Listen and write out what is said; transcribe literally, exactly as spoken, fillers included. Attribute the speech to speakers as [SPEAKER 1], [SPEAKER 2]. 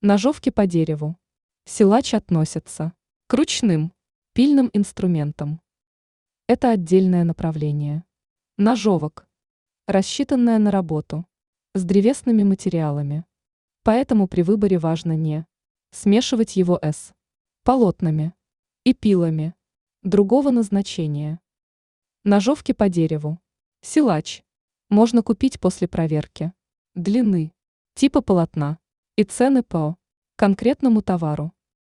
[SPEAKER 1] Ножовки по дереву. Силач относится к ручным, пильным инструментам. Это отдельное направление. Ножовок, рассчитанное на работу с древесными материалами. Поэтому при выборе важно не смешивать его с полотнами и пилами другого назначения. Ножовки по дереву. Силач можно купить после проверки длины, типа полотна и цены по конкретному товару.